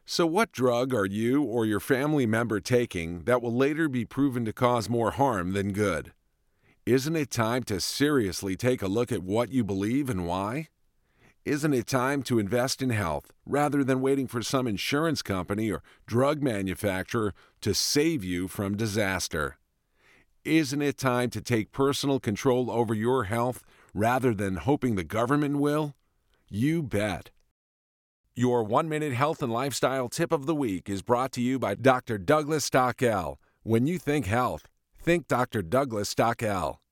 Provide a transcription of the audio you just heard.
So, what drug are you or your family member taking that will later be proven to cause more harm than good? Isn't it time to seriously take a look at what you believe and why? Isn't it time to invest in health rather than waiting for some insurance company or drug manufacturer to save you from disaster? Isn't it time to take personal control over your health rather than hoping the government will? You bet. Your 1-minute health and lifestyle tip of the week is brought to you by Dr. Douglas Stockel. When you think health, think Dr. Douglas Stockel.